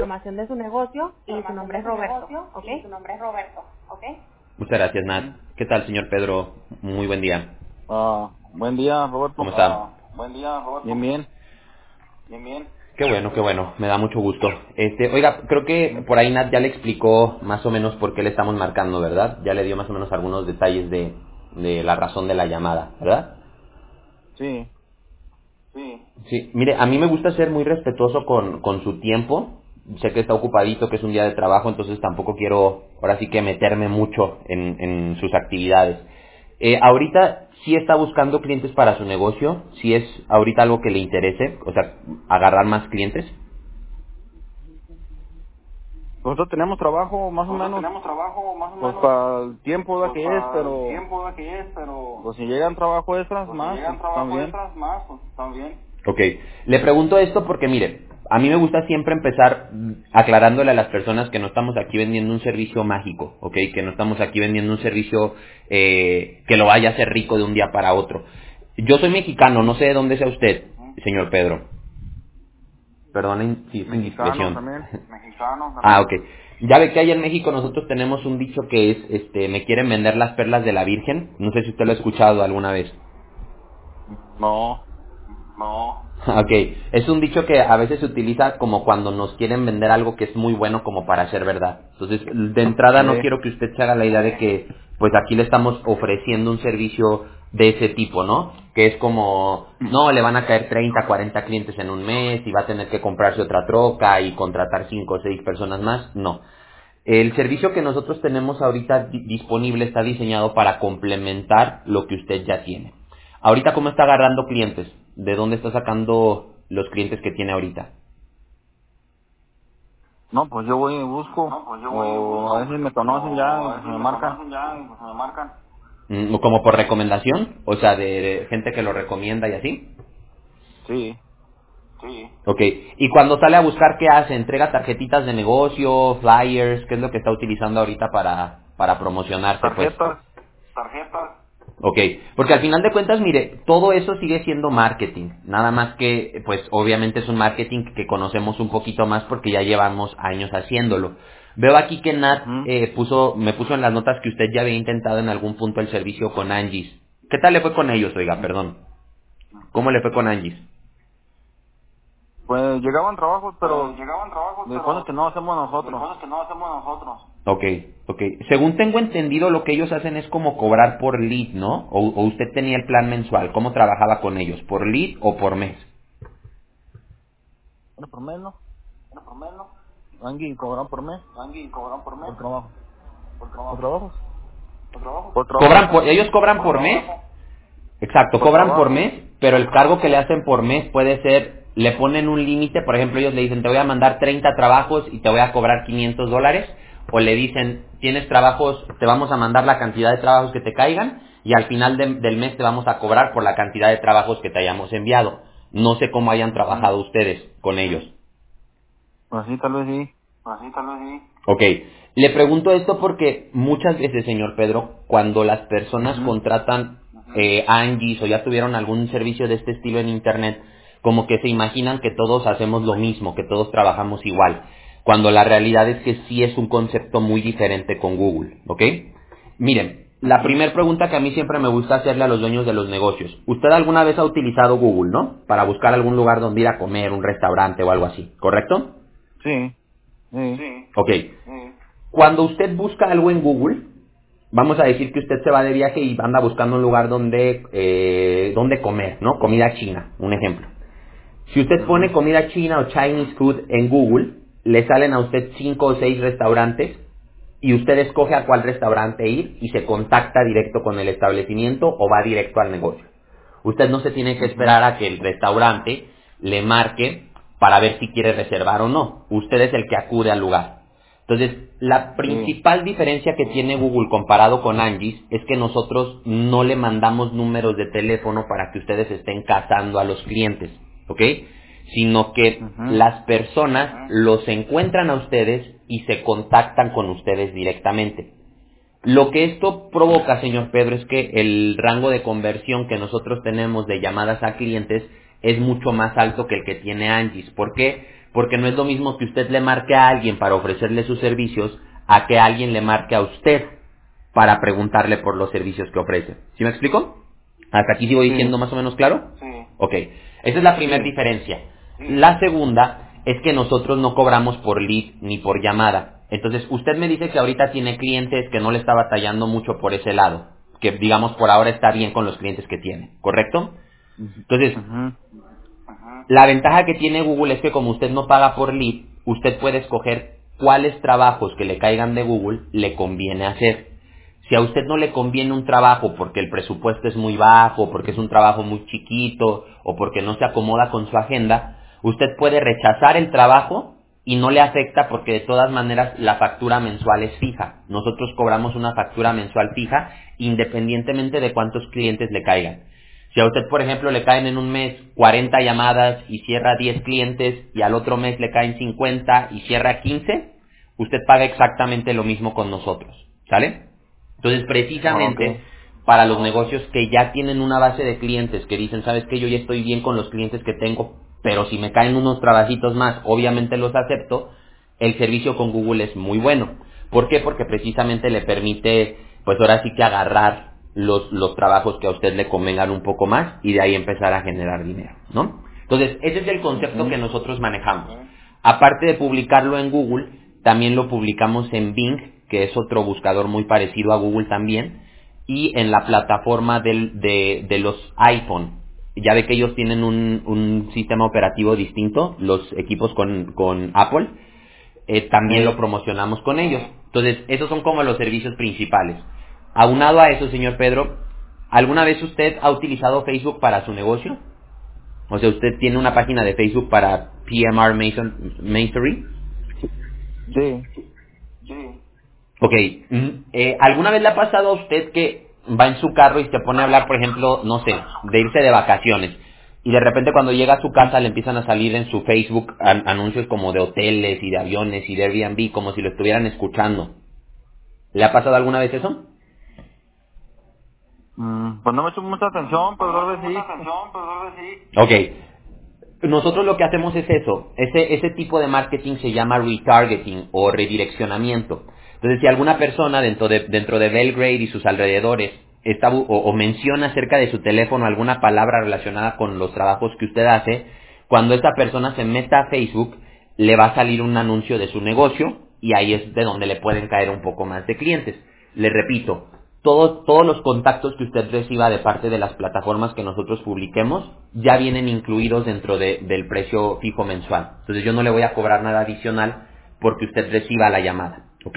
información de su negocio y su nombre es Roberto, ¿ok? Muchas gracias, Nat. ¿Qué tal, señor Pedro? Muy buen día. Buen día, Roberto. ¿Cómo está? Bien, bien. Qué bueno, me da mucho gusto. Oiga, creo que por ahí Nat ya le explicó más o menos por qué le estamos marcando, ¿verdad? Ya le dio más o menos algunos detalles de la razón de la llamada, ¿verdad? Sí. Sí, mire, a mí me gusta ser muy respetuoso con su tiempo. Sé que está ocupadito, que es un día de trabajo, entonces tampoco quiero, ahora sí que meterme mucho en sus actividades. Ahorita sí está buscando clientes para su negocio, si es ahorita algo que le interese, o sea, agarrar más clientes. Nosotros tenemos trabajo más o menos, pues para el tiempo que es, pero pues si llegan trabajo extras más, pues también. Ok, le pregunto esto porque mire, a mí me gusta siempre empezar aclarándole a las personas que no estamos aquí vendiendo un servicio mágico, ok, que no estamos aquí vendiendo un servicio que lo vaya a hacer rico de un día para otro. Yo soy mexicano, no sé de dónde sea usted, señor Pedro. Perdonen si es Mexicano indiscreción. también. Ah, ok. Ya ve que allá en México nosotros tenemos un dicho que es, me quieren vender las perlas de la Virgen. No sé si usted lo ha escuchado alguna vez. No. Ok, es un dicho que a veces se utiliza como cuando nos quieren vender algo que es muy bueno como para ser verdad. Entonces, de entrada no quiero que usted se haga la idea de que pues aquí le estamos ofreciendo un servicio de ese tipo, ¿no? Que es como, no, le van a caer 30, 40 clientes en un mes y va a tener que comprarse otra troca y contratar 5 o 6 personas más. No. El servicio que nosotros tenemos ahorita disponible está diseñado para complementar lo que usted ya tiene. Ahorita, ¿cómo está agarrando clientes? ¿De dónde está sacando los clientes que tiene ahorita? No, pues yo voy y busco, o a veces me conocen ya y pues me marcan. ¿Como por recomendación? O sea, de gente que lo recomienda y así. Sí. Ok. Y cuando sale a buscar, ¿qué hace? ¿Entrega tarjetitas de negocio, flyers? ¿Qué es lo que está utilizando ahorita para promocionarse, pues? Tarjetas. Ok, porque al final de cuentas, mire, todo eso sigue siendo marketing, nada más que, pues obviamente es un marketing que conocemos un poquito más porque ya llevamos años haciéndolo. Veo aquí que Nat Ujú. me puso en las notas que usted ya había intentado en algún punto el servicio con Angie's. ¿Qué tal le fue con ellos, oiga, perdón? ¿Cómo le fue con Angie's? Pues llegaban trabajos, pero de cosas que no hacemos nosotros. Ok, ok. Según tengo entendido, lo que ellos hacen es como cobrar por lead, ¿no? O usted tenía el plan mensual, ¿cómo trabajaba con ellos? ¿Por lead o por mes? Bueno, por mes, ¿no? Alguien cobran por mes. Por trabajo. ¿Por trabajos? Por trabajo. Ellos cobran por mes. Exacto, Por cobran por trabajo. mes, pero el cargo que le hacen por mes puede ser, le ponen un límite, por ejemplo, ellos le dicen, te voy a mandar 30 trabajos y te voy a cobrar $500, o le dicen, tienes trabajos, te vamos a mandar la cantidad de trabajos que te caigan, y al final del mes te vamos a cobrar por la cantidad de trabajos que te hayamos enviado. No sé cómo hayan Ujú. trabajado ustedes con ellos. Pues sí, tal vez sí. Ok, le pregunto esto porque muchas veces, señor Pedro, cuando las personas Ujú. contratan Angies o ya tuvieron algún servicio de este estilo en Internet, como que se imaginan que todos hacemos lo mismo, que todos trabajamos igual, cuando la realidad es que sí es un concepto muy diferente con Google, ¿ok? Miren, la Ujú. primera pregunta que a mí siempre me gusta hacerle a los dueños de los negocios, ¿usted alguna vez ha utilizado Google, no? Para buscar algún lugar donde ir a comer, un restaurante o algo así, ¿correcto? Sí. Sí. Ok, cuando usted busca algo en Google, vamos a decir que usted se va de viaje y anda buscando un lugar donde comer, ¿no? Comida china, un ejemplo. Si usted Ujú. pone comida china o Chinese food en Google, le salen a usted 5 o 6 restaurantes y usted escoge a cuál restaurante ir y se contacta directo con el establecimiento o va directo al negocio. Usted no se tiene que Ujú. esperar a que el restaurante le marque para ver si quiere reservar o no. Usted es el que acude al lugar. Entonces, la Sí. principal diferencia que tiene Google comparado con Angie's es que nosotros no le mandamos números de teléfono para que ustedes estén cazando a los clientes, ¿ok? Sino que Ujú. las personas los encuentran a ustedes y se contactan con ustedes directamente. Lo que esto provoca, señor Pedro, es que el rango de conversión que nosotros tenemos de llamadas a clientes es mucho más alto que el que tiene Angie's. ¿Por qué? porque no es lo mismo que usted le marque a alguien para ofrecerle sus servicios a que alguien le marque a usted para preguntarle por los servicios que ofrece. ¿Sí me explico? ¿Hasta aquí sigo diciendo más o menos claro? Sí. Ok, esa es la primera diferencia. La segunda es que nosotros no cobramos por lead ni por llamada. Entonces, usted me dice que ahorita tiene clientes que no le está batallando mucho por ese lado, que digamos por ahora está bien con los clientes que tiene, ¿correcto? Entonces, la ventaja que tiene Google es que como usted no paga por lead, usted puede escoger cuáles trabajos que le caigan de Google le conviene hacer. Si a usted no le conviene un trabajo porque el presupuesto es muy bajo, porque es un trabajo muy chiquito o porque no se acomoda con su agenda, usted puede rechazar el trabajo y no le afecta porque de todas maneras la factura mensual es fija. Nosotros cobramos una factura mensual fija independientemente de cuántos clientes le caigan. Si a usted, por ejemplo, le caen en un mes 40 llamadas y cierra 10 clientes y al otro mes le caen 50 y cierra 15, usted paga exactamente lo mismo con nosotros, ¿sale? Entonces, precisamente, para los negocios que ya tienen una base de clientes, que dicen, ¿sabes qué? Yo ya estoy bien con los clientes que tengo, pero si me caen unos trabajitos más, obviamente los acepto, el servicio con Google es muy bueno. ¿Por qué? Porque precisamente le permite, pues ahora sí que agarrar los trabajos que a usted le convengan un poco más y de ahí empezar a generar dinero, ¿no? Entonces, ese es el concepto que nosotros manejamos. Aparte de publicarlo en Google, también lo publicamos en Bing, que es otro buscador muy parecido a Google también, y en la plataforma de los iPhone. Ya ve que ellos tienen un sistema operativo distinto, los equipos con Apple, también lo promocionamos con ellos. Entonces, esos son como los servicios principales. Aunado a eso, señor Pedro, ¿alguna vez usted ha utilizado Facebook para su negocio? O sea, ¿usted tiene una página de Facebook para PMR Mastery? Sí. Ok. ¿Alguna vez le ha pasado a usted que va en su carro y se pone a hablar, por ejemplo, no sé, de irse de vacaciones? Y de repente cuando llega a su casa le empiezan a salir en su Facebook anuncios como de hoteles y de aviones y de Airbnb, como si lo estuvieran escuchando. ¿Le ha pasado alguna vez eso? Pues no me he hecho mucha atención, pero tal vez sí. Ok. Nosotros lo que hacemos es eso. Ese tipo de marketing se llama retargeting o redireccionamiento. Entonces, si alguna persona dentro de Belgrade y sus alrededores o menciona acerca de su teléfono alguna palabra relacionada con los trabajos que usted hace, cuando esta persona se meta a Facebook, le va a salir un anuncio de su negocio y ahí es de donde le pueden caer un poco más de clientes. Le repito, todos los contactos que usted reciba de parte de las plataformas que nosotros publiquemos ya vienen incluidos dentro del precio fijo mensual. Entonces yo no le voy a cobrar nada adicional porque usted reciba la llamada, ¿ok?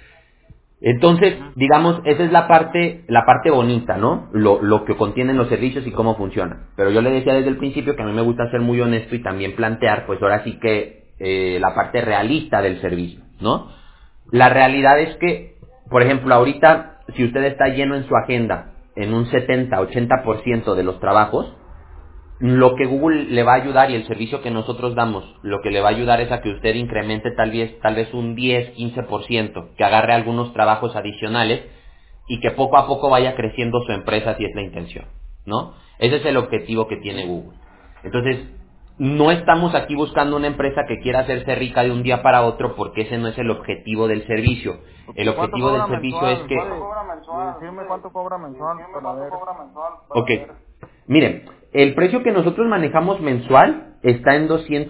Entonces, digamos, esa es la parte bonita, ¿no? Lo que contienen los servicios y cómo funcionan. Pero yo le decía desde el principio que a mí me gusta ser muy honesto y también plantear, pues ahora sí que la parte realista del servicio, ¿no? La realidad es que, por ejemplo, ahorita, si usted está lleno en su agenda en un 70-80% de los trabajos, lo que Google le va a ayudar y el servicio que nosotros damos, lo que le va a ayudar es a que usted incremente tal vez un 10-15%, que agarre algunos trabajos adicionales y que poco a poco vaya creciendo su empresa si es la intención, ¿no? Ese es el objetivo que tiene Google. Entonces, no estamos aquí buscando una empresa que quiera hacerse rica de un día para otro porque ese no es el objetivo del servicio. El objetivo del servicio es que... Decirme cuánto cobra mensual para ver. Ok. Miren, el precio que nosotros manejamos mensual está en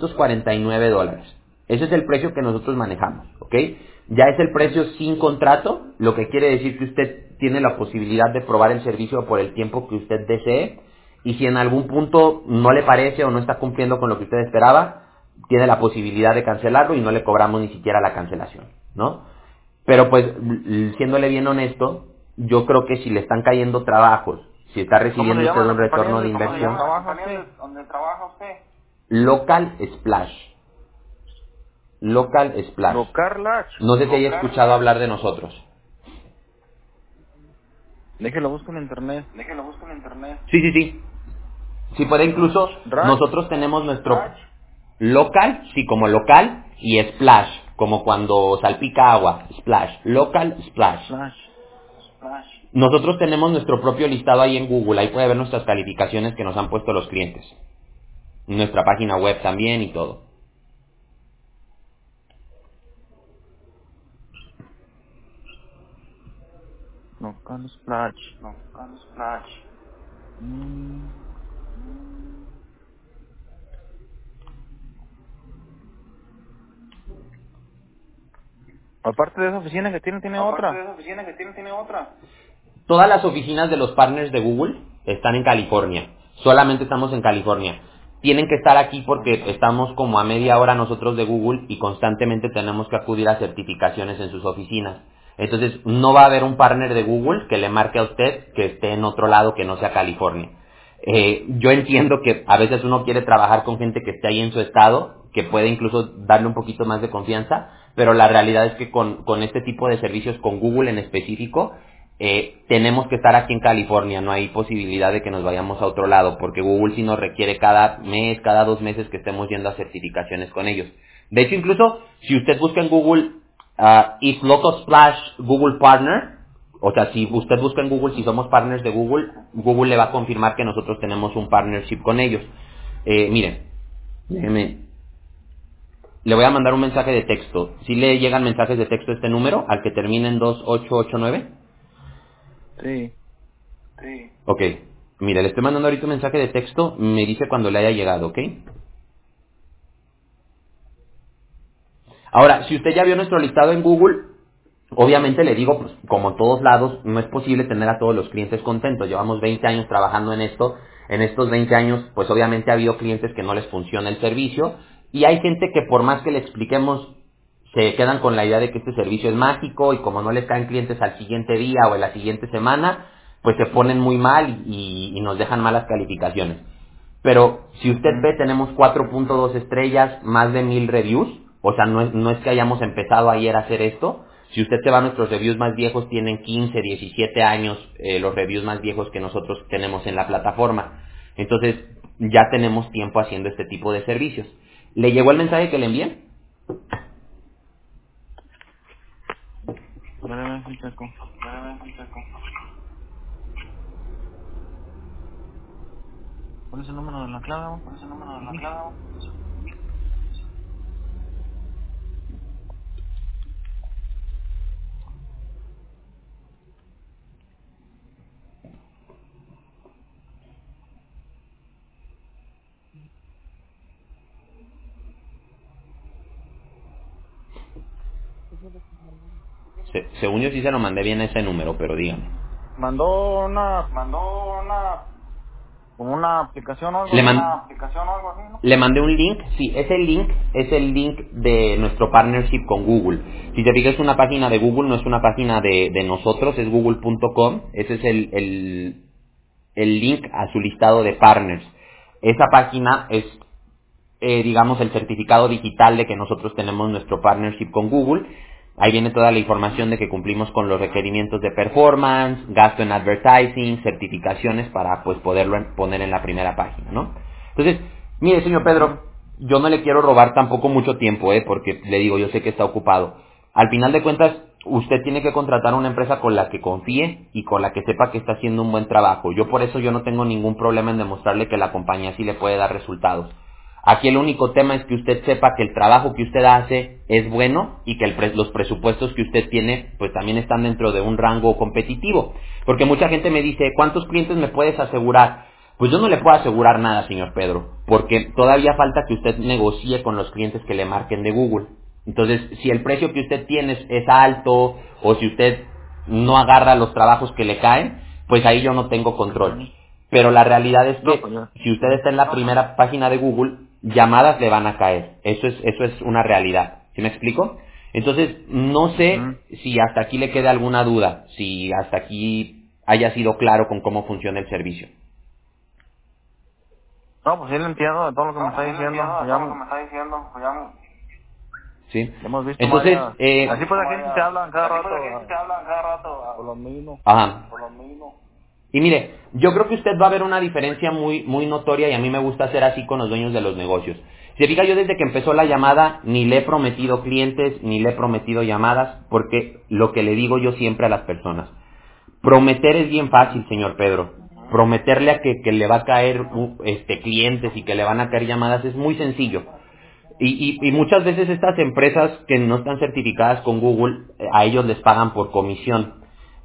$249. Ese es el precio que nosotros manejamos, ¿ok? Ya es el precio sin contrato, lo que quiere decir que usted tiene la posibilidad de probar el servicio por el tiempo que usted desee, y si en algún punto no le parece o no está cumpliendo con lo que usted esperaba, tiene la posibilidad de cancelarlo y no le cobramos ni siquiera la cancelación, ¿no? Pero pues, siéndole bien honesto, yo creo que si le están cayendo trabajos, si está recibiendo usted un retorno de inversión, ¿Dónde trabaja usted? Local Splash. Local Splash. No sé si haya escuchado hablar de nosotros. Déjelo busco en internet. Sí. Si puede incluso, nosotros tenemos nuestro local, sí, como local, y splash, como cuando salpica agua, splash, local splash. Nosotros tenemos nuestro propio listado ahí en Google, ahí puede ver nuestras calificaciones que nos han puesto los clientes. Nuestra página web también y todo. Local Splash. Aparte de esa oficina que tiene otra. Todas las oficinas de los partners de Google están en California. Solamente estamos en California. Tienen que estar aquí porque estamos como a media hora nosotros de Google y constantemente tenemos que acudir a certificaciones en sus oficinas. Entonces, no va a haber un partner de Google que le marque a usted que esté en otro lado que no sea California. Yo entiendo que a veces uno quiere trabajar con gente que esté ahí en su estado, que puede incluso darle un poquito más de confianza, pero la realidad es que con este tipo de servicios, con Google en específico, tenemos que estar aquí en California, no hay posibilidad de que nos vayamos a otro lado, porque Google sí nos requiere cada mes, cada 2 meses que estemos yendo a certificaciones con ellos. De hecho, incluso, si usted busca en Google, is Local Splash Google Partner, o sea, si usted busca en Google si somos partners de Google, Google le va a confirmar que nosotros tenemos un partnership con ellos. Miren, le voy a mandar un mensaje de texto. Si le llegan mensajes de texto a este número, al que termine en 2889. Sí. Ok, mire, le estoy mandando ahorita un mensaje de texto, me dice cuando le haya llegado, ¿ok? Ahora, si usted ya vio nuestro listado en Google, obviamente le digo, pues como en todos lados, no es posible tener a todos los clientes contentos. Llevamos 20 años trabajando en esto. En estos 20 años, pues obviamente ha habido clientes que no les funciona el servicio. Y hay gente que por más que le expliquemos, se quedan con la idea de que este servicio es mágico y como no les caen clientes al siguiente día o en la siguiente semana, pues se ponen muy mal y nos dejan malas calificaciones. Pero si usted ve, tenemos 4.2 estrellas, más de 1000 reviews. O sea, no es que hayamos empezado ayer a hacer esto. Si usted se va a nuestros reviews más viejos, tienen 15, 17 años los reviews más viejos que nosotros tenemos en la plataforma. Entonces, ya tenemos tiempo haciendo este tipo de servicios. ¿Le llegó el mensaje que le envié? ¿Cuál es el número de la clave? Según yo sí se lo mandé bien a ese número, pero dígame. Mandó una como una aplicación o algo Le, así. man- Le mandé un link, sí, ese link es el link de nuestro partnership con Google. Si te fijas, es una página de Google, no es una página de nosotros, es google.com. Ese es el link a su listado de partners. Esa página es, digamos, el certificado digital de que nosotros tenemos nuestro partnership con Google. Ahí viene toda la información de que cumplimos con los requerimientos de performance, gasto en advertising, certificaciones para pues poderlo poner en la primera página, ¿no? Entonces, mire, señor Pedro, yo no le quiero robar tampoco mucho tiempo, porque le digo, yo sé que está ocupado. Al final de cuentas, usted tiene que contratar una empresa con la que confíe y con la que sepa que está haciendo un buen trabajo. Yo por eso yo no tengo ningún problema en demostrarle que la compañía sí le puede dar resultados. Aquí el único tema es que usted sepa que el trabajo que usted hace es bueno y que los presupuestos que usted tiene pues también están dentro de un rango competitivo. Porque mucha gente me dice, ¿cuántos clientes me puedes asegurar? Pues yo no le puedo asegurar nada, señor Pedro, porque todavía falta que usted negocie con los clientes que le marquen de Google. Entonces, si el precio que usted tiene es alto o si usted no agarra los trabajos que le caen, pues ahí yo no tengo control. Pero la realidad es que si usted está en la primera página de Google, llamadas le van a caer. Eso es una realidad. ¿Sí me explico? Entonces, no sé si hasta aquí le queda alguna duda, si hasta aquí haya sido claro con cómo funciona el servicio. No, pues sí le entiendo de todo lo que me está diciendo. ¿Sí? Hemos visto Entonces, varias... Así pues aquí se hablan cada rato por lo mismo. Ajá. Y mire, yo creo que usted va a ver una diferencia muy, muy notoria y a mí me gusta hacer así con los dueños de los negocios. Se fija, yo desde que empezó la llamada ni le he prometido clientes, ni le he prometido llamadas, porque lo que le digo yo siempre a las personas, prometer es bien fácil, señor Pedro. Prometerle a que le va a caer clientes y que le van a caer llamadas es muy sencillo. Y muchas veces estas empresas que no están certificadas con Google, a ellos les pagan por comisión.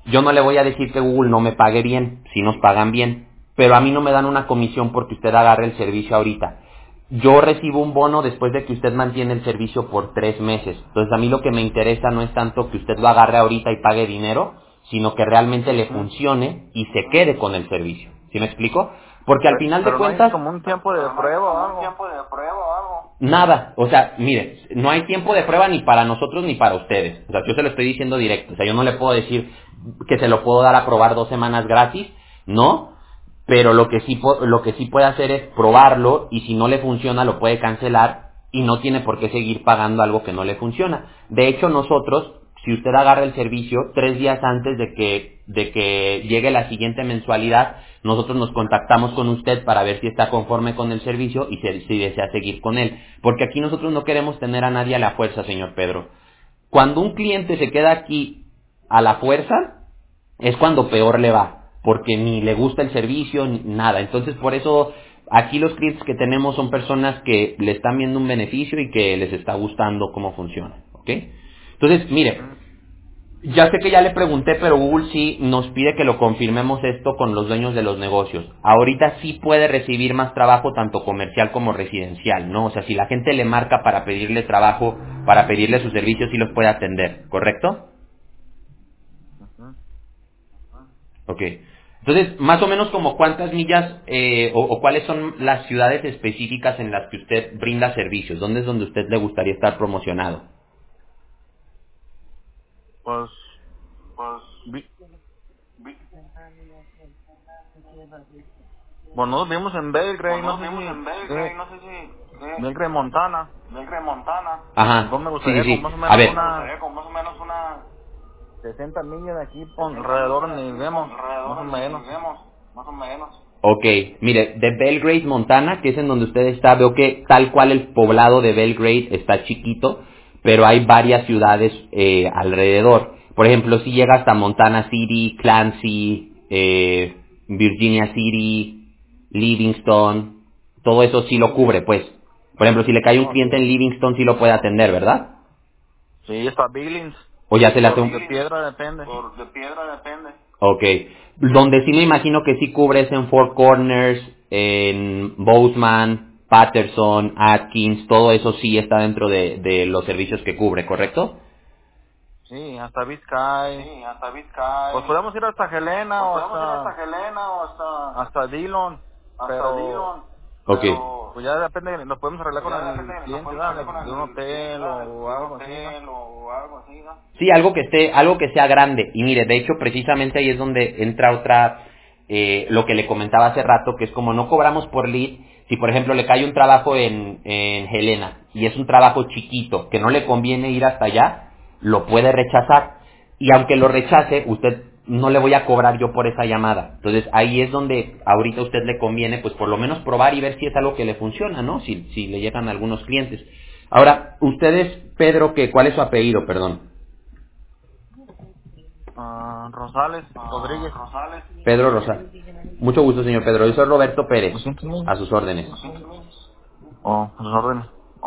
Yo no le voy a decir que Google no me pague bien, si nos pagan bien, pero a mí no me dan una comisión porque usted agarre el servicio ahorita. Yo recibo un bono después de que usted mantiene el servicio por 3 meses. Entonces a mí lo que me interesa no es tanto que usted lo agarre ahorita y pague dinero, sino que realmente le funcione y se quede con el servicio. ¿Sí me explico? Porque al final de Pero no hay cuentas, como un tiempo de prueba o algo. nada, o sea, mire, no hay tiempo de prueba ni para nosotros ni para ustedes. O sea, yo se lo estoy diciendo directo. O sea, yo no le puedo decir que se lo puedo dar a probar 2 semanas gratis, no. Pero lo que sí puede hacer es probarlo y si no le funciona lo puede cancelar y no tiene por qué seguir pagando algo que no le funciona. De hecho, nosotros, si usted agarra el servicio 3 días antes de que llegue la siguiente mensualidad, nosotros nos contactamos con usted para ver si está conforme con el servicio y si desea seguir con él. Porque aquí nosotros no queremos tener a nadie a la fuerza, señor Pedro. Cuando un cliente se queda aquí a la fuerza, es cuando peor le va, porque ni le gusta el servicio, ni nada. Entonces, por eso, aquí los clientes que tenemos son personas que le están viendo un beneficio y que les está gustando cómo funciona, ¿ok? Entonces, mire, ya sé que ya le pregunté, pero Google sí nos pide que lo confirmemos esto con los dueños de los negocios. Ahorita sí puede recibir más trabajo, tanto comercial como residencial, ¿no? O sea, si la gente le marca para pedirle trabajo, para pedirle sus servicios, sí los puede atender, ¿correcto? Ok. Entonces, más o menos como cuántas millas o cuáles son las ciudades específicas en las que usted brinda servicios. ¿Dónde es donde usted le gustaría estar promocionado? Pues, vi- bueno, nosotros vivimos en Belgrade, no sé si, Belgrade, Montana. Ajá. Entonces me Sí, sí, gustaría con sí. más o A menos ver. una 60 millas de aquí, por alrededor donde vivimos, más o menos. Ok. Mire, de Belgrade, Montana, que es en donde usted está, veo que tal cual el poblado de Belgrade está chiquito, pero hay varias ciudades alrededor. Por ejemplo, si llega hasta Montana City, Clancy, Virginia City, Livingston, todo eso sí lo cubre, pues. Por ejemplo, si le cae un No, cliente en Livingston, sí lo puede atender, ¿verdad? sí, está Billings, O ya se le hace por un... de piedra depende. Ok. Donde sí me imagino que sí cubre es en Four Corners, en Bozeman, Patterson, Atkins, todo eso sí está dentro de los servicios que cubre, ¿correcto? Sí, hasta Biscay. Pues podemos ir hasta Helena o hasta Dillon, pero Ok. pues ya depende, nos podemos arreglar con el cliente, ¿verdad? De un hotel o algo así, ¿verdad? Sí, algo que sea grande. Y mire, de hecho, precisamente ahí es donde entra otra, lo que le comentaba hace rato, que es como no cobramos por lead. Si, por ejemplo, le cae un trabajo en Helena y es un trabajo chiquito que no le conviene ir hasta allá, lo puede rechazar. Y aunque lo rechace, usted no le voy a cobrar yo por esa llamada. Entonces, ahí es donde ahorita a usted le conviene, pues por lo menos probar y ver si es algo que le funciona, ¿no? Si le llegan algunos clientes. Ahora, ustedes, Pedro, ¿cuál es su apellido, perdón? Rosales, Rodríguez. Pedro Rosal. Mucho gusto, señor Pedro. Yo soy Roberto Pérez. 200 mil. A sus órdenes. Oh, sus órdenes.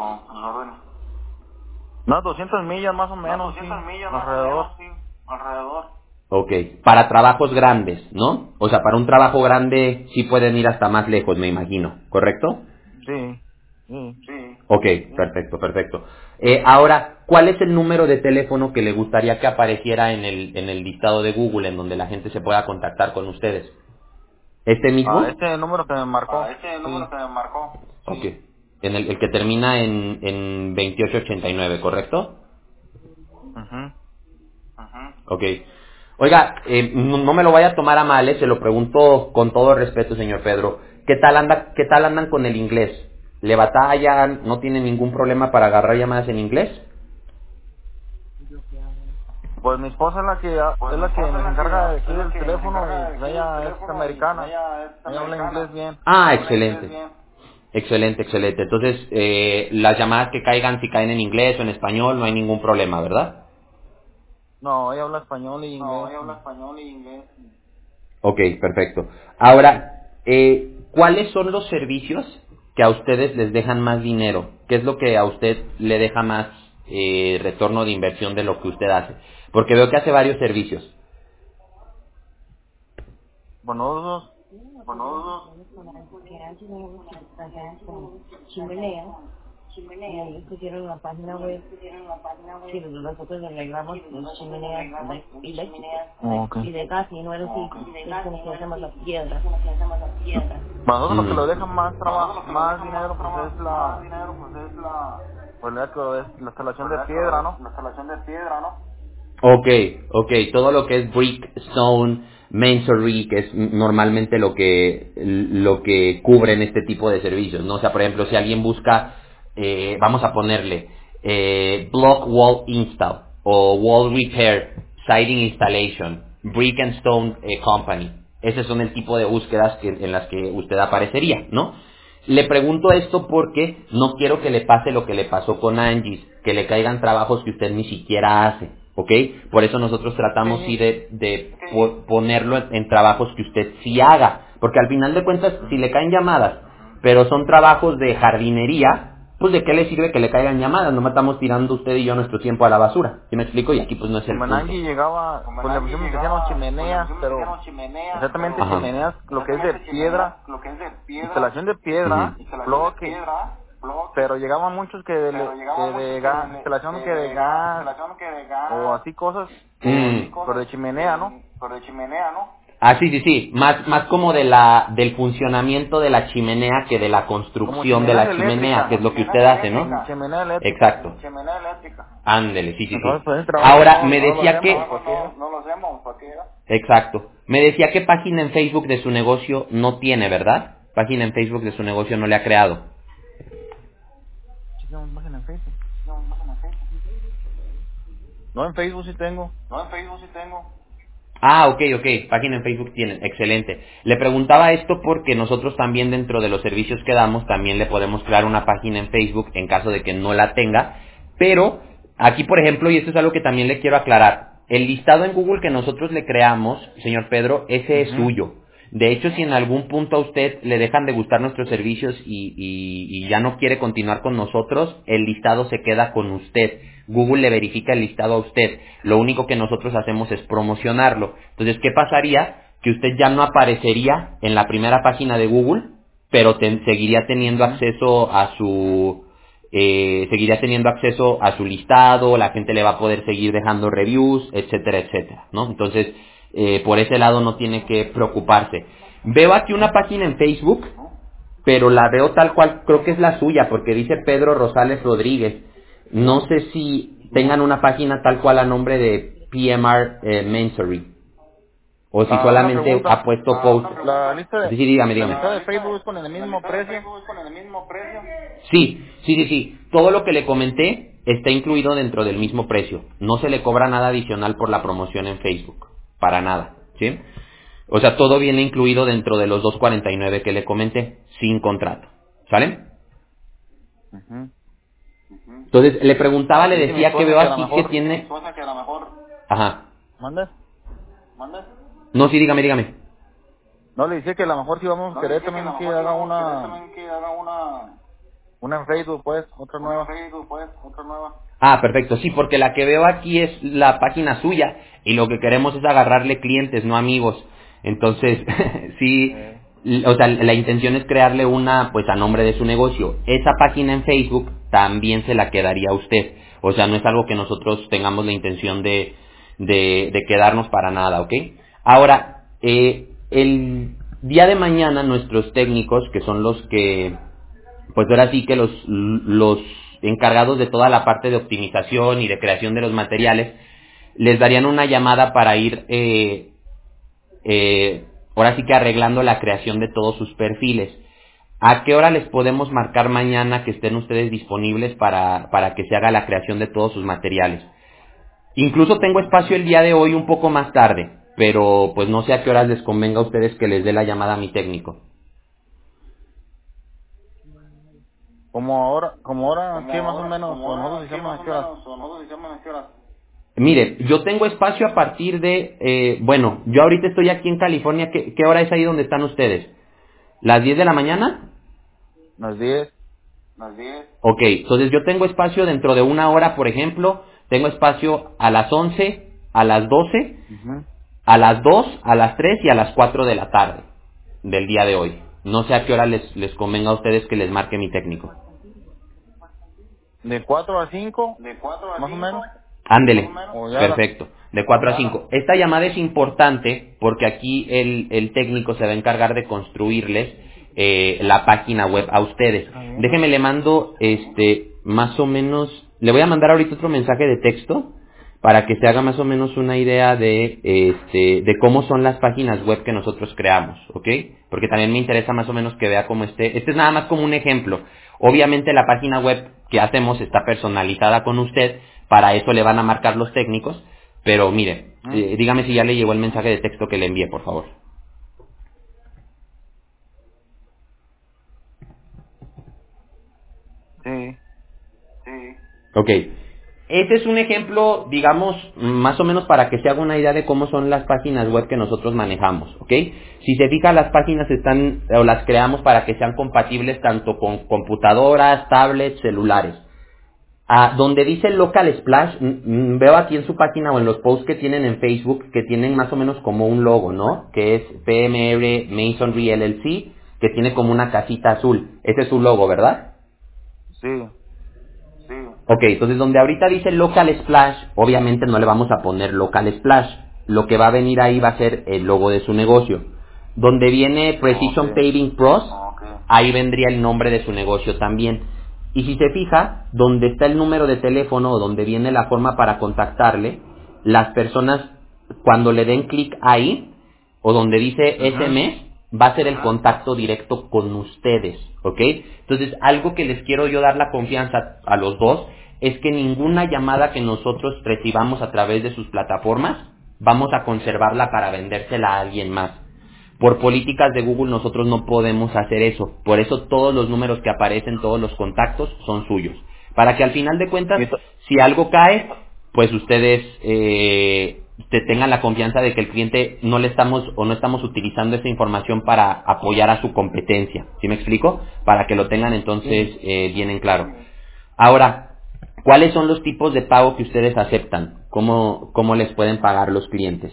No, 200 millas más o menos, sí, alrededor. Ok. Para trabajos grandes, ¿no? O sea, para un trabajo grande sí pueden ir hasta más lejos, me imagino. ¿Correcto? Sí, sí. Ok, perfecto, perfecto. Ahora, ¿cuál es el número de teléfono que le gustaría que apareciera en el listado de Google en donde la gente se pueda contactar con ustedes? ¿Este mismo? Este número que me marcó, sí. Ok. En el que termina en 2889, ¿correcto? Ujú. Ok. Oiga, no me lo vaya a tomar a mal, se lo pregunto con todo respeto, señor Pedro. Qué tal andan con el inglés? ¿Le batallan? ¿No tienen ningún problema para agarrar llamadas en inglés? Pues mi esposa es la que nos encarga de aquí del teléfono y pues ella es americana. Ella habla inglés bien. Ah, excelente. Excelente, excelente. Entonces, las llamadas que caigan, si caen en inglés o en español, no hay ningún problema, ¿verdad? No, ella habla español y inglés. Ok, perfecto. Ahora, ¿cuáles son los servicios que a ustedes les dejan más dinero? ¿Qué es lo que a usted le deja más retorno de inversión de lo que usted hace? Porque veo que hace varios servicios. Bonosos. Que antes éramos casadas con chimenea y ellos pusieron la página web que nosotros le arreglamos las chimeneas eléctricas Okay. y de gas y no electric, es como que hacemos la piedra. Nosotros lo que lo dejan más trabajo, más dinero, pues es la instalación de piedra, ¿no? Ok, todo lo que es brick, stone, masonry, que es normalmente lo que cubren este tipo de servicios, ¿no? O sea, por ejemplo, si alguien busca, vamos a ponerle, block wall install, o wall repair, siding installation, brick and stone company. Ese son el tipo de búsquedas en las que usted aparecería, ¿no? Le pregunto esto porque no quiero que le pase lo que le pasó con Angie, que le caigan trabajos que usted ni siquiera hace, ¿ok? Por eso nosotros tratamos sí de ponerlo en trabajos que usted sí haga, porque al final de cuentas, si le caen llamadas, pero son trabajos de jardinería, pues de qué le sirve que le caigan llamadas, nomás estamos tirando usted y yo nuestro tiempo a la basura, ¿sí me explico? Y aquí pues no es el Como en punto. Angie llegaba, pues le pusimos que hacíamos chimeneas, pero exactamente Ajá. chimeneas, lo que es de piedra, instalación de piedra, bloque, pero llegaban muchos instalación que de gas, o así cosas, pero de chimenea, ¿no? Ah, sí, más como del funcionamiento de la chimenea que de la Como construcción de chimenea la chimenea, que es eléctrica, lo que usted hace, ¿no? chimenea eléctrica. Exacto. Ándele, sí. Entonces, pues ese trabajo Ahora, no, me no lo decía que... hacemos, cualquiera. Exacto. Me decía que página en Facebook de su negocio no tiene, ¿verdad? Página en Facebook de su negocio no le ha creado. Chequeamos página en Facebook. No, en Facebook sí tengo. Ah, ok, página en Facebook tienen, excelente. Le preguntaba esto porque nosotros también dentro de los servicios que damos también le podemos crear una página en Facebook en caso de que no la tenga, pero aquí por ejemplo, y esto es algo que también le quiero aclarar, el listado en Google que nosotros le creamos, señor Pedro, ese es Mhm. suyo. De hecho, si en algún punto a usted le dejan de gustar nuestros servicios y ya no quiere continuar con nosotros, el listado se queda con usted. Google le verifica el listado a usted. Lo único que nosotros hacemos es promocionarlo. Entonces, ¿qué pasaría? Que usted ya no aparecería en la primera página de Google, pero seguiría teniendo Mhm. acceso a su listado, la gente le va a poder seguir dejando reviews, etcétera, etcétera, ¿no? Entonces, por ese lado no tiene que preocuparse. Veo aquí una página en Facebook, pero la veo tal cual, creo que es la suya, porque dice Pedro Rosales Rodríguez. No sé si tengan una página tal cual a nombre de PMR Mentoring, o si Una solamente pregunta. ha puesto post. Sí, sí, dígame. La lista de Facebook es con el mismo precio. Sí. Todo lo que le comenté está incluido dentro del mismo precio. No se le cobra nada adicional por la promoción en Facebook. Para nada, ¿sí? O sea, todo viene incluido dentro de los 249 que le comenté, sin contrato. ¿Sale? Mhm. Entonces, le preguntaba, le Dice mi decía que esposa veo que a lo aquí que mejor. tiene... Ajá. ¿Manda? No, sí, dígame. No, le decía que a lo mejor si vamos a querer también que haga una en Facebook, pues, otra nueva. Ah, perfecto, sí, porque la que veo aquí es la página suya y lo que queremos es agarrarle clientes, no amigos. Entonces, sí, o sea, la intención es crearle una, pues a nombre de su negocio. Esa página en Facebook también se la quedaría a usted. O sea, no es algo que nosotros tengamos la intención de quedarnos para nada, ¿ok? Ahora, el día de mañana nuestros técnicos, que son los que pues ahora sí que los encargados de toda la parte de optimización y de creación de los materiales, les darían una llamada para ir, ahora sí que arreglando la creación de todos sus perfiles. ¿A qué hora les podemos marcar mañana que estén ustedes disponibles para que se haga la creación de todos sus materiales? Incluso tengo espacio el día de hoy un poco más tarde, pero pues no sé a qué horas les convenga a ustedes que les dé la llamada a mi técnico. Como ahora, ¿qué más o menos? O nosotros hicimos a qué horas. Mire, yo tengo espacio a partir de, bueno, yo ahorita estoy aquí en California, ¿qué hora es ahí donde están ustedes? ¿Las 10 de la mañana? Las 10. Ok, entonces yo tengo espacio dentro de una hora, por ejemplo, tengo espacio a las 11, a las 12, Mhm. a las 2, a las 3 y a las 4 de la tarde del día de hoy. No sé a qué hora les convenga a ustedes que les marque mi técnico. De 4 a 5, más o menos. Ándele, O ya perfecto, de 4 a 5. Esta llamada es importante porque aquí el técnico se va a encargar de construirles la página web a ustedes. Déjeme, le mando más o menos, le voy a mandar ahorita otro mensaje de texto para que se haga más o menos una idea de cómo son las páginas web que nosotros creamos, ¿ok? Porque también me interesa más o menos que vea cómo este es nada más como un ejemplo. Obviamente la página web que hacemos está personalizada con usted, para eso le van a marcar los técnicos, pero mire, dígame si ya le llegó el mensaje de texto que le envié, por favor. Sí. Ok. Este es un ejemplo, digamos, más o menos para que se haga una idea de cómo son las páginas web que nosotros manejamos, ¿ok? Si se fija, las páginas están, o las creamos para que sean compatibles tanto con computadoras, tablets, celulares. Donde dice Local Splash, veo aquí en su página o en los posts que tienen en Facebook, que tienen más o menos como un logo, ¿no? Que es PMR Masonry LLC, que tiene como una casita azul. Ese es su logo, ¿verdad? Sí. Ok, entonces donde ahorita dice Local Splash, obviamente no le vamos a poner Local Splash. Lo que va a venir ahí va a ser el logo de su negocio. Donde viene Precision Paving Pros, ahí vendría el nombre de su negocio también. Y si se fija, donde está el número de teléfono o donde viene la forma para contactarle, las personas cuando le den clic ahí, o donde dice SMS, va a ser el contacto directo con ustedes, ¿ok? Entonces, algo que les quiero yo dar la confianza a los dos, es que ninguna llamada que nosotros recibamos a través de sus plataformas, vamos a conservarla para vendérsela a alguien más. Por políticas de Google nosotros no podemos hacer eso. Por eso todos los números que aparecen, todos los contactos son suyos. Para que al final de cuentas, si algo cae, pues ustedes tengan la confianza de que el cliente no estamos utilizando esa información para apoyar a su competencia. ¿Sí me explico? Para que lo tengan entonces bien en claro. Ahora, ¿cuáles son los tipos de pago que ustedes aceptan? ¿Cómo les pueden pagar los clientes?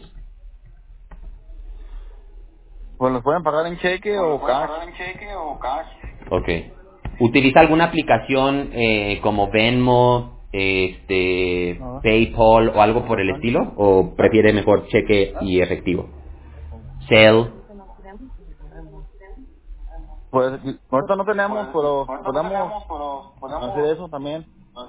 Pues los pueden pagar en cheque o cash. Ok. ¿Utiliza alguna aplicación como Venmo, PayPal o algo por el estilo? ¿O prefiere mejor cheque y efectivo? Cell. Pues ahorita no tenemos, pero podemos hacer eso también.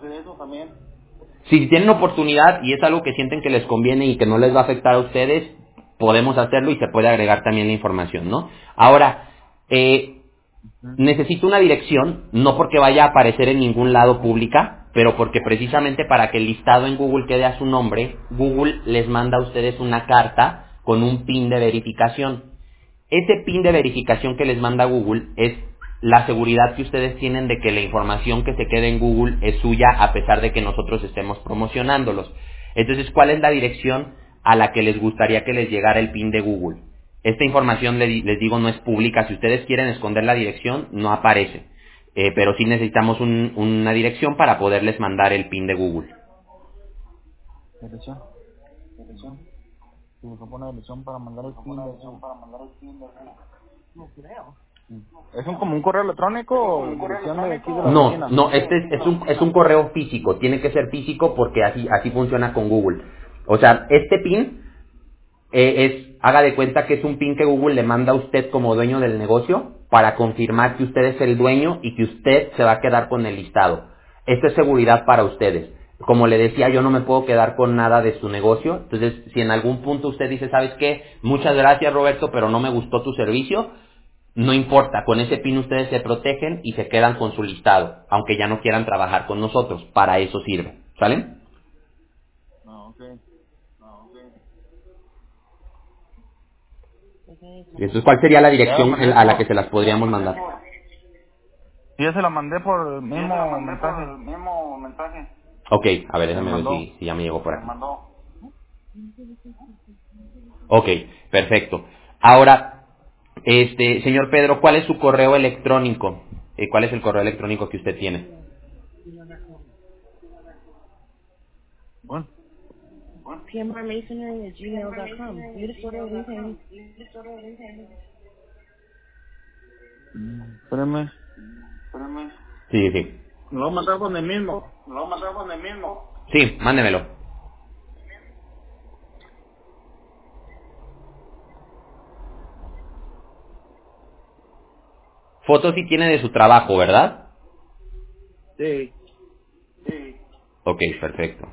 Si tienen oportunidad y es algo que sienten que les conviene y que no les va a afectar a ustedes, podemos hacerlo y se puede agregar también la información, ¿no? Ahora, necesito una dirección, no porque vaya a aparecer en ningún lado pública, pero porque precisamente para que el listado en Google quede a su nombre, Google les manda a ustedes una carta con un PIN de verificación. Ese PIN de verificación que les manda Google es la seguridad que ustedes tienen de que la información que se quede en Google es suya a pesar de que nosotros estemos promocionándolos. Entonces, ¿cuál es la dirección a la que les gustaría que les llegara el PIN de Google? Esta información, les digo, no es pública. Si ustedes quieren esconder la dirección, no aparece. Pero sí necesitamos una dirección para poderles mandar el PIN de Google. Dirección. Si me pone dirección para mandar el PIN. ¿Es como un correo electrónico o dirección de aquí de la oficina? No, es un correo físico. Tiene que ser físico porque así funciona con Google. O sea, este PIN haga de cuenta que es un PIN que Google le manda a usted como dueño del negocio para confirmar que usted es el dueño y que usted se va a quedar con el listado. Esto es seguridad para ustedes. Como le decía, yo no me puedo quedar con nada de su negocio. Entonces, si en algún punto usted dice, ¿sabes qué? Muchas gracias, Roberto, pero no me gustó tu servicio. No importa, con ese PIN ustedes se protegen y se quedan con su listado, aunque ya no quieran trabajar con nosotros. Para eso sirve. ¿Sale? Entonces, ¿cuál sería la dirección a la que se las podríamos mandar? Sí, ya se la mandé por el mismo mensaje. Ok, a ver, déjame ver si ya me llegó por aquí. Ok, perfecto. Ahora, señor Pedro, ¿cuál es su correo electrónico? ¿Cuál es el correo electrónico que usted tiene? Bueno, PMRmasonry@gmail.com. Minnesota Origen. Espérame. Sí, sí. Me lo voy a mandar con el mismo. Sí, mándemelo. Fotos sí tiene de su trabajo, ¿verdad? Sí. Ok, perfecto.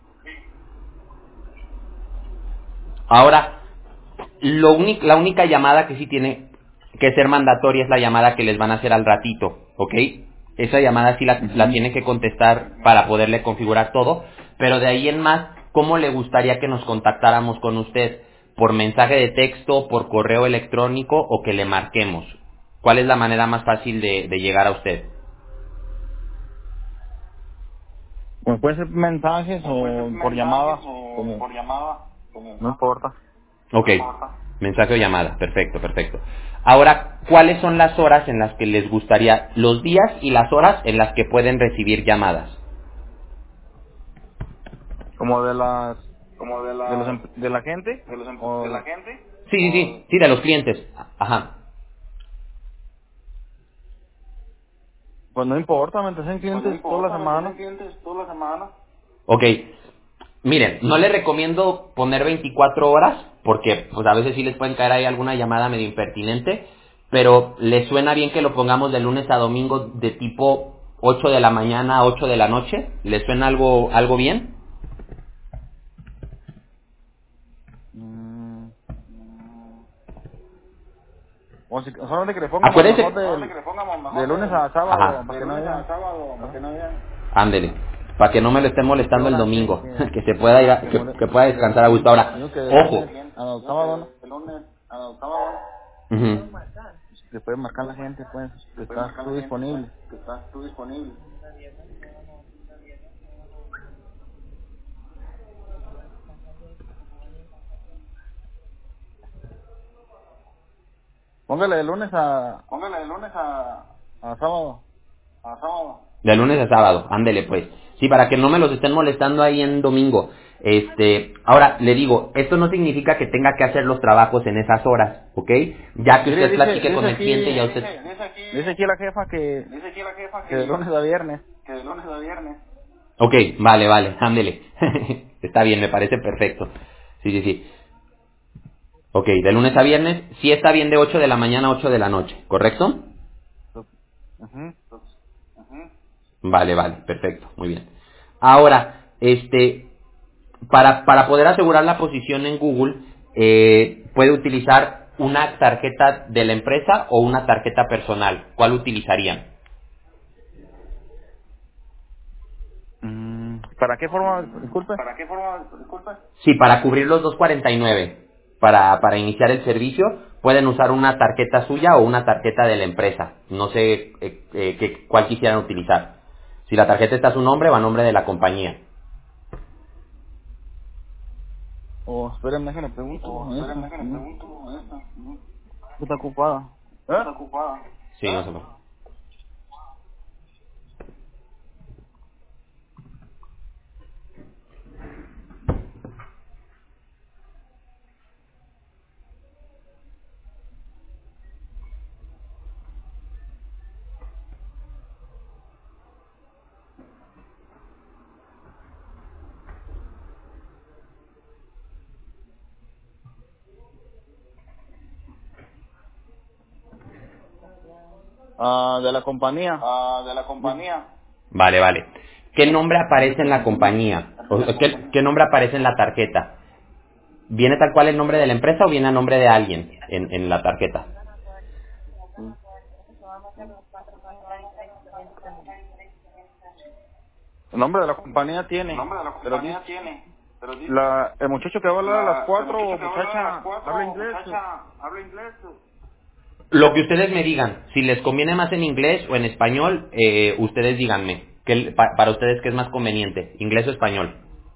Ahora, la única llamada que sí tiene que ser mandatoria es la llamada que les van a hacer al ratito, ¿ok? Esa llamada sí la tiene que contestar para poderle configurar todo, pero de ahí en más, ¿cómo le gustaría que nos contactáramos con usted? ¿Por mensaje de texto, por correo electrónico o que le marquemos? ¿Cuál es la manera más fácil de llegar a usted? Pues puede ser mensajes o por llamada. Como, no importa. Ok, mensaje o llamada, perfecto, perfecto. Ahora, ¿cuáles son las horas en las que les gustaría, los días y las horas en las que pueden recibir llamadas? Como de las, de la gente. O, Sí, sí, sí, sí, de los clientes. Ajá. pues no importa, me hacen clientes toda la semana. Ok, miren, no les recomiendo poner 24 horas, porque pues a veces sí les pueden caer ahí alguna llamada medio impertinente, pero ¿les suena bien que lo pongamos de lunes a domingo de tipo 8 de la mañana a 8 de la noche? ¿Les suena algo bien? Mm, o si, solamente que le pongamos mejor Acuérdense. de lunes a sábado, Ajá. para que no haya, ¿verdad? Ándele, para que no me lo estén ¿A qué molestando el hora? domingo, que se pueda ir que pueda descansar a gusto. Ahora, Digo que de ojo. lunes a sábado, ¿no? Ujú. Le puede marcar la gente, pues, que estás tú disponible. Póngale de lunes a sábado. De lunes a sábado, ándele pues. Sí, para que no me los estén molestando ahí en domingo. Ahora, le digo, esto no significa que tenga que hacer los trabajos en esas horas, ¿ok? Ya que Mire, usted platique con dice el cliente, ya usted... aquí la jefa que de lunes a viernes. Ok, vale, vale, ándele. Está bien, me parece perfecto. Sí, sí, sí. Ok, de lunes a viernes, sí está bien de 8 de la mañana a 8 de la noche, ¿correcto? Ujú. Vale, vale, perfecto, muy bien. Ahora, para poder asegurar la posición en Google, puede utilizar una tarjeta de la empresa o una tarjeta personal. ¿Cuál utilizarían? ¿Para qué forma? Disculpe. Sí, para cubrir los 249, para iniciar el servicio, pueden usar una tarjeta suya o una tarjeta de la empresa. No sé cuál quisieran utilizar. Si la tarjeta está a su nombre o a nombre de la compañía. Espérenme, déjenme pregunto. Esta. Está ocupada. ¿Eh? Sí, no se preocupe. De la compañía. Vale, vale. ¿Qué nombre Dice aparece en que la compañía? ¿Qué nombre aparece en la tarjeta? ¿Viene tal cual el nombre de la empresa o viene a nombre de alguien en la tarjeta? el nombre de la compañía tiene, pero dice, el muchacho que va a hablar a las 4, muchacha, habla inglés. Lo que ustedes me digan, si les conviene más en inglés o en español, ustedes díganme. Para ustedes, ¿qué es más conveniente? ¿Inglés o español?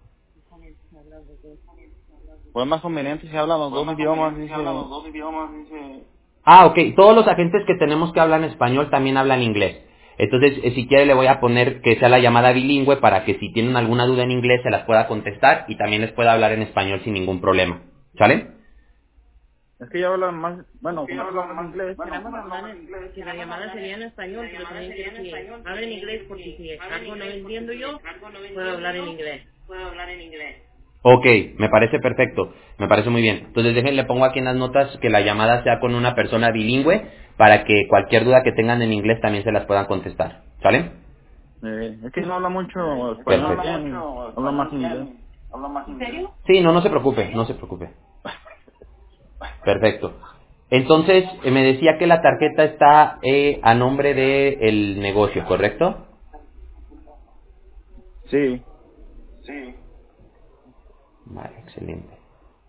Pues es más conveniente si hablan los dos idiomas, dice. Ah, ok. Todos los agentes que tenemos que hablan español también hablan inglés. Entonces, si quiere le voy a poner que sea la llamada bilingüe para que si tienen alguna duda en inglés se las pueda contestar y también les pueda hablar en español sin ningún problema. ¿Sale? Es que ya hablan más, bueno, como hablan más inglés. Queremos hablar que la llamada sería en español, pero también quiero que hable en inglés porque si algo no entiendo yo, puedo hablar en inglés. Ok, me parece perfecto, me parece muy bien. Entonces déjenle pongo aquí en las notas que la llamada sea con una persona bilingüe para que cualquier duda que tengan en inglés también se las puedan contestar. ¿Sale? Es que no habla mucho español, Perfecto. habla más inglés. ¿En serio? Sí, no, no se preocupe, no se preocupe. Perfecto. Entonces, me decía que la tarjeta está a nombre del negocio, ¿correcto? Sí, Vale, excelente.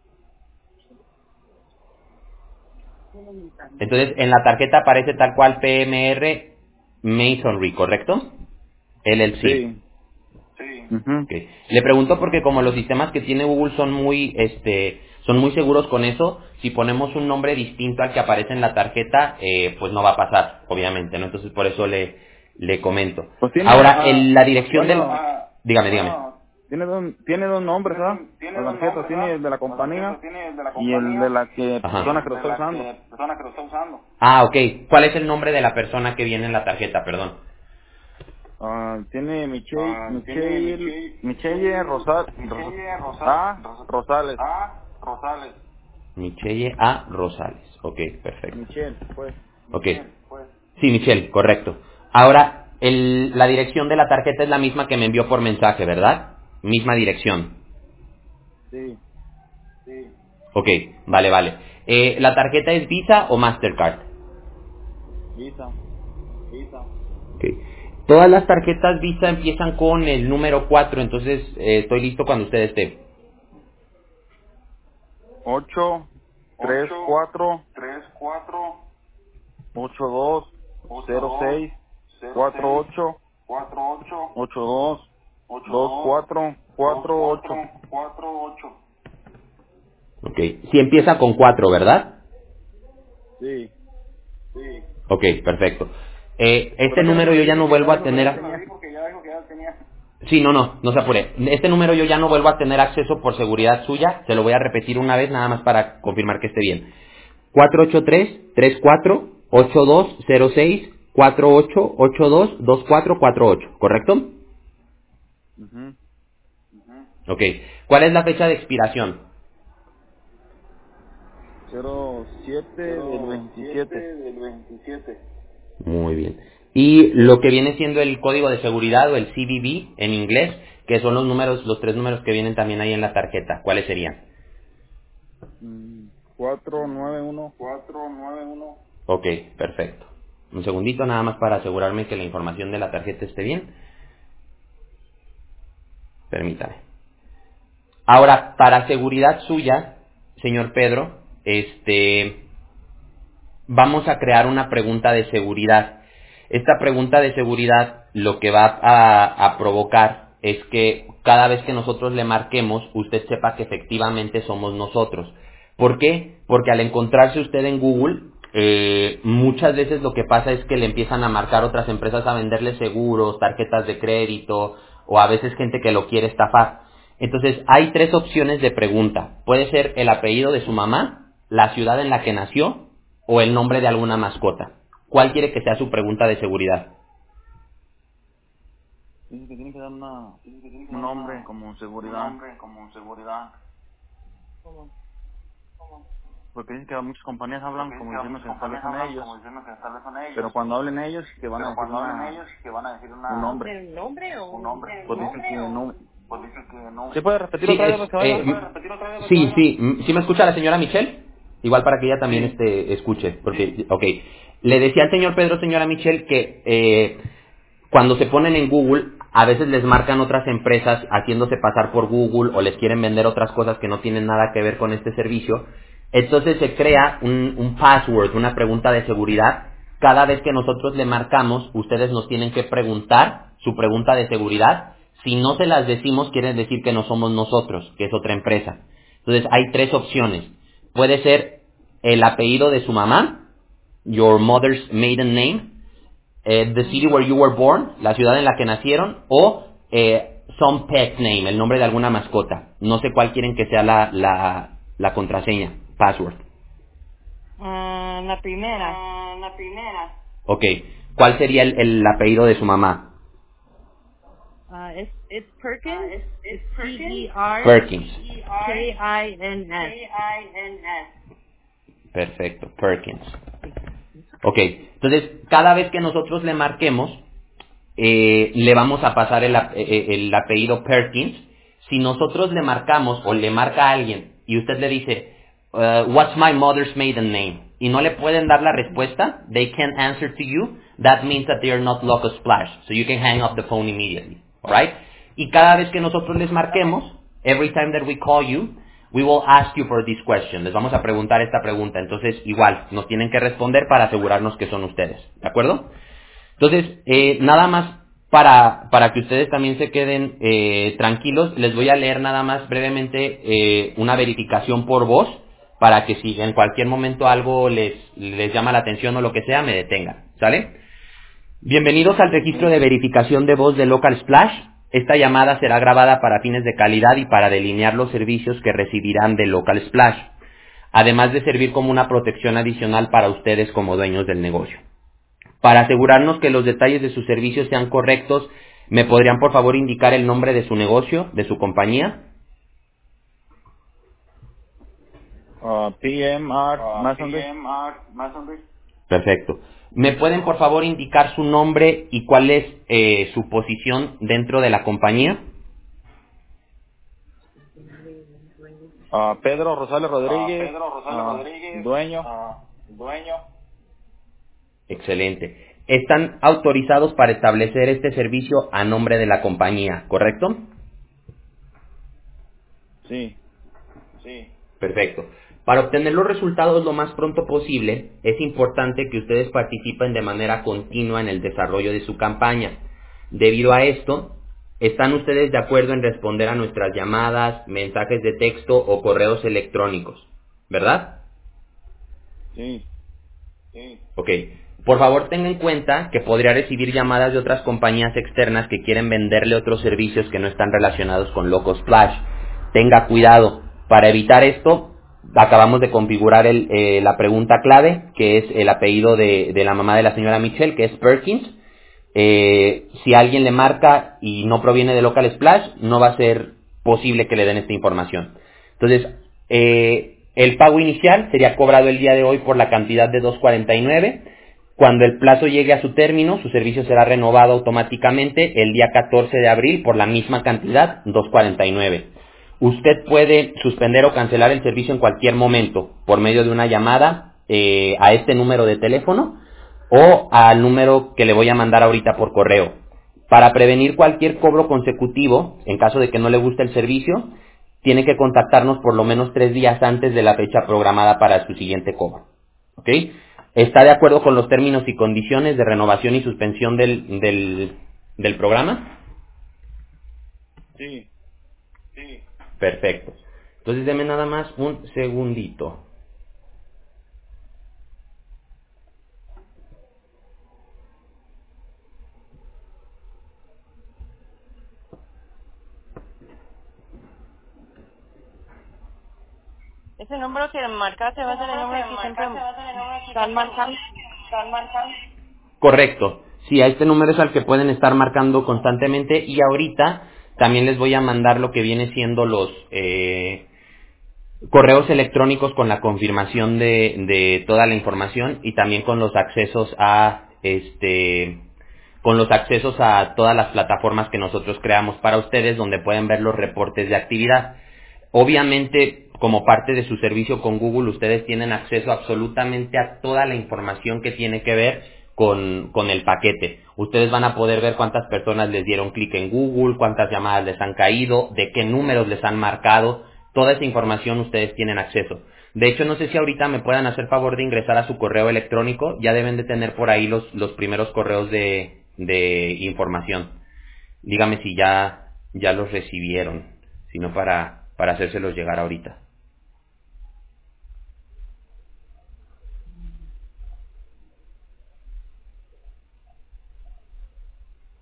Entonces, en la tarjeta aparece tal cual PMR Masonry, ¿correcto? LLC. sí. Ujú. Ok. Le pregunto porque como los sistemas que tiene Google son muy seguros con eso, si ponemos un nombre distinto al que aparece en la tarjeta, pues no va a pasar, obviamente, ¿no? Entonces por eso le comento. Pues tiene, Ahora, la dirección del... bueno, Dígame. tiene dos nombres, ¿verdad? La tarjeta tiene el de la compañía y el de la que Ajá. persona que lo está usando. Ah, ok. ¿Cuál es el nombre de la persona que viene en la tarjeta? Perdón. Tiene Michelle Rosales. Michelle A. Rosales. Ok, perfecto. Michelle, pues. Ok. Sí, Michelle, correcto. Ahora, la dirección de la tarjeta es la misma que me envió por mensaje, ¿verdad? Misma dirección. Sí, Ok, vale. ¿La tarjeta es Visa o Mastercard? Visa. Ok. Todas las tarjetas Visa empiezan con el número 4, entonces estoy listo cuando usted esté. 834-82-06-48-82-2448. Ok. Sí empieza con 4, ¿verdad? Sí. Ok, perfecto. Pero Este ese no número lo yo di ya no porque vuelvo ya a dijo que ya tener... tenía. Sí, no se apure. Este número yo ya no vuelvo a tener acceso por seguridad suya. Se lo voy a repetir una vez nada más para confirmar que esté bien. 483-34-8206-4882-2448, ¿correcto? Ujú. Ok. ¿Cuál es la fecha de expiración? 07/27. Muy bien. Y lo que viene siendo el código de seguridad o el CVV en inglés, que son los 3 números que vienen también ahí en la tarjeta. ¿Cuáles serían? 491. Ok, perfecto. Un segundito nada más para asegurarme que la información de la tarjeta esté bien. Permítame. Ahora, para seguridad suya, señor Pedro, vamos a crear una pregunta de seguridad. Esta pregunta de seguridad lo que va a provocar es que cada vez que nosotros le marquemos, usted sepa que efectivamente somos nosotros. ¿Por qué? Porque al encontrarse usted en Google, muchas veces lo que pasa es que le empiezan a marcar otras empresas a venderle seguros, tarjetas de crédito, o a veces gente que lo quiere estafar. Entonces, hay 3 opciones de pregunta. Puede ser el apellido de su mamá, la ciudad en la que nació, o el nombre de alguna mascota. ¿Cuál quiere que sea su pregunta de seguridad? Dice que tiene que dar un nombre como seguridad. Porque dice que muchas compañías hablan como diciendo que tal vez son ellos. Pero cuando hablen ellos, que van a decir un nombre. ¿Pero un nombre o un Pues dice que nombre? no. ¿Se puede repetir Sí, otra vez lo que vaya? ¿Sí me escucha la señora Michelle? Igual para que ella también Sí. escuche, porque, ok. Le decía al señor Pedro, señora Michelle, que cuando se ponen en Google, a veces les marcan otras empresas haciéndose pasar por Google o les quieren vender otras cosas que no tienen nada que ver con este servicio. Entonces se crea un password, una pregunta de seguridad. Cada vez que nosotros le marcamos, ustedes nos tienen que preguntar su pregunta de seguridad. Si no se las decimos, quiere decir que no somos nosotros, que es otra empresa. Entonces hay 3 opciones. Puede ser el apellido de su mamá, your mother's maiden name, the city where you were born, la ciudad en la que nacieron, o some pet name, el nombre de alguna mascota. No sé cuál quieren que sea la contraseña, password. La primera. Ok. ¿Cuál sería el apellido de su mamá? It's Perkins. It's Perkins. Perkins. K-I-N-S. Perfecto, Perkins. Ok. Entonces, cada vez que nosotros le marquemos, le vamos a pasar el apellido Perkins. Si nosotros le marcamos o le marca a alguien y usted le dice, what's my mother's maiden name? Y no le pueden dar la respuesta, they can't answer to you, that means that they are not Locust Splash. So you can hang up the phone immediately. Alright? Y cada vez que nosotros les marquemos, every time that we call you, we will ask you for this question. Les vamos a preguntar esta pregunta. Entonces, igual, nos tienen que responder para asegurarnos que son ustedes. ¿De acuerdo? Entonces, nada más para que ustedes también se queden tranquilos, les voy a leer nada más brevemente una verificación por voz para que si en cualquier momento algo les llama la atención o lo que sea, me detengan. ¿Sale? Bienvenidos al registro de verificación de voz de Local Splash. Esta llamada será grabada para fines de calidad y para delinear los servicios que recibirán de Local Splash, además de servir como una protección adicional para ustedes como dueños del negocio. Para asegurarnos que los detalles de sus servicios sean correctos, ¿me podrían por favor indicar el nombre de su negocio, de su compañía? PMR Masonry. Perfecto. ¿Me pueden por favor indicar su nombre y cuál es su posición dentro de la compañía? Pedro Rosales Rodríguez, dueño. Excelente. Están autorizados para establecer este servicio a nombre de la compañía, ¿correcto? Sí. Perfecto. Para obtener los resultados lo más pronto posible, es importante que ustedes participen de manera continua en el desarrollo de su campaña. Debido a esto, ¿están ustedes de acuerdo en responder a nuestras llamadas, mensajes de texto o correos electrónicos? ¿Verdad? Sí. Ok. Por favor, tenga en cuenta que podría recibir llamadas de otras compañías externas que quieren venderle otros servicios que no están relacionados con Locust Splash. Tenga cuidado. Para evitar esto, acabamos de configurar la pregunta clave, que es el apellido de la mamá de la señora Michelle, que es Perkins. Si alguien le marca y no proviene de Local Splash, no va a ser posible que le den esta información. Entonces, el pago inicial sería cobrado el día de hoy por la cantidad de $2.49. Cuando el plazo llegue a su término, su servicio será renovado automáticamente el día 14 de abril por la misma cantidad, $2.49. Usted puede suspender o cancelar el servicio en cualquier momento por medio de una llamada a este número de teléfono o al número que le voy a mandar ahorita por correo. Para prevenir cualquier cobro consecutivo, en caso de que no le guste el servicio, tiene que contactarnos por lo menos 3 días antes de la fecha programada para su siguiente cobro. ¿Ok? ¿Está de acuerdo con los términos y condiciones de renovación y suspensión del programa? Sí. Perfecto. Entonces deme nada más un segundito. Ese número que marcaste va a ser el número que siempre están marcando. Correcto. Sí, a este número es al que pueden estar marcando constantemente y ahorita también les voy a mandar lo que viene siendo los correos electrónicos con la confirmación de toda la información y también con los accesos a todas las plataformas que nosotros creamos para ustedes donde pueden ver los reportes de actividad. Obviamente, como parte de su servicio con Google, ustedes tienen acceso absolutamente a toda la información que tiene que ver con el paquete. Ustedes van a poder ver cuántas personas les dieron clic en Google, cuántas llamadas les han caído, de qué números les han marcado. Toda esa información ustedes tienen acceso. De hecho, no sé si ahorita me puedan hacer favor de ingresar a su correo electrónico. Ya deben de tener por ahí los primeros correos de información. Dígame si ya los recibieron, si no para hacérselos llegar ahorita.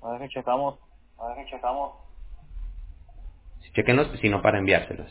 A ver que checamos. Chequenlos, si no para enviárselos.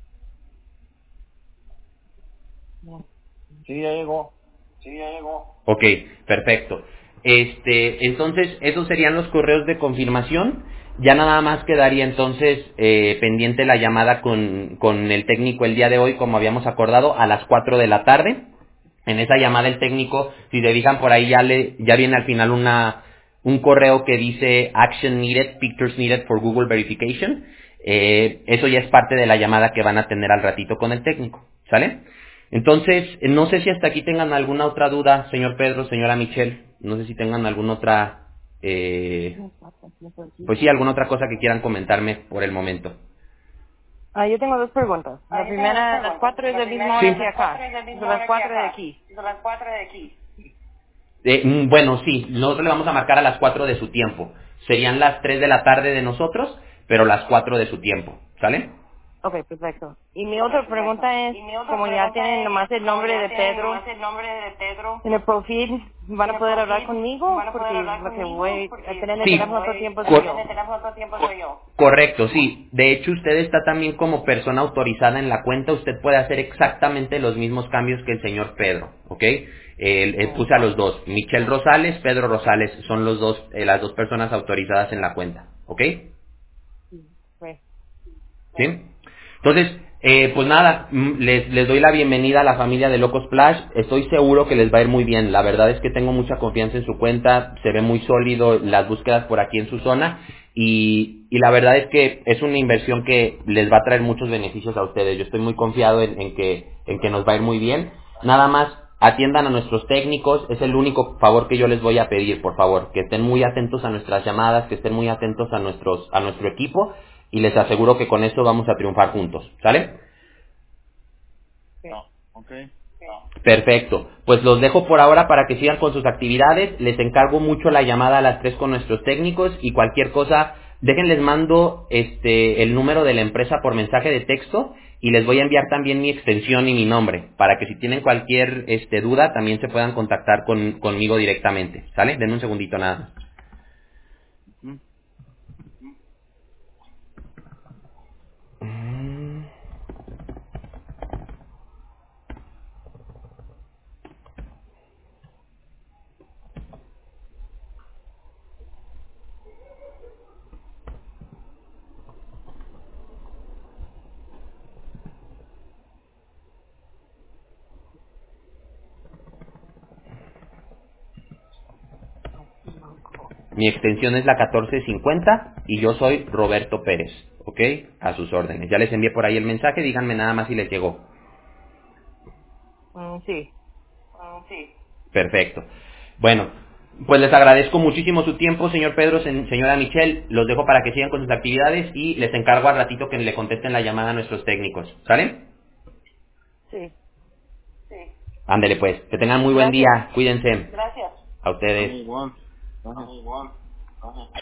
Sí, ya llegó. Ok, perfecto. Entonces, esos serían los correos de confirmación. Ya nada más quedaría entonces pendiente la llamada con el técnico el día de hoy, como habíamos acordado, a las 4 de la tarde. En esa llamada el técnico, si se fijan por ahí, ya viene al final un correo que dice Action Needed, Pictures Needed for Google Verification. Eso ya es parte de la llamada que van a tener al ratito con el técnico, ¿sale? Entonces, no sé si hasta aquí tengan alguna otra duda, señor Pedro, señora Michelle. No sé si tengan alguna otra, pues sí, alguna otra cosa que quieran comentarme por el momento. Yo tengo dos preguntas. La primera, las 4 es del mismo hora que acá. De las 4 de aquí. Bueno, sí, nosotros le vamos a marcar a las 4 de su tiempo. Serían las 3 de la tarde de nosotros, pero las 4 de su tiempo, ¿sale? Ok, perfecto. Y mi otra pregunta es, como ya tienen nomás el nombre de Pedro en el perfil, ¿van a poder hablar conmigo? Porque lo que voy a tener en el Sí, teléfono todo el tiempo soy yo. correcto, sí. De hecho, usted está también como persona autorizada en la cuenta. Usted puede hacer exactamente los mismos cambios que el señor Pedro, ¿ok? Puse a los dos. Michelle Rosales, Pedro Rosales, son los dos, las dos personas autorizadas en la cuenta, ¿ok? Pues, ¿Sí? Entonces, pues nada, les doy la bienvenida a la familia de Locos Splash. Estoy seguro que les va a ir muy bien. La verdad es que tengo mucha confianza en su cuenta. Se ve muy sólido las búsquedas por aquí en su zona. Y la verdad es que es una inversión que les va a traer muchos beneficios a ustedes. Yo estoy muy confiado en que nos va a ir muy bien. Nada más, atiendan a nuestros técnicos. Es el único favor que yo les voy a pedir, por favor. Que estén muy atentos a nuestras llamadas, que estén muy atentos a nuestro equipo. Y les aseguro que con esto vamos a triunfar juntos, ¿sale? sí. Ok. Perfecto. Pues los dejo por ahora para que sigan con sus actividades. Les encargo mucho la llamada a las 3 con nuestros técnicos y cualquier cosa, déjenles mando el número de la empresa por mensaje de texto y les voy a enviar también mi extensión y mi nombre para que si tienen cualquier duda también se puedan contactar conmigo directamente, ¿sale? Denme un segundito nada más. Ujú. Mi extensión es la 1450 y yo soy Roberto Pérez, ¿ok? A sus órdenes. Ya les envié por ahí el mensaje, díganme nada más si les llegó. Sí. Perfecto. Bueno, pues les agradezco muchísimo su tiempo, señor Pedro, señora Michelle. Los dejo para que sigan con sus actividades y les encargo al ratito que le contesten la llamada a nuestros técnicos. ¿Sale? Sí. Ándele pues. Que tengan muy buen Gracias. día. Cuídense. A Dame ustedes. igual. Gracias.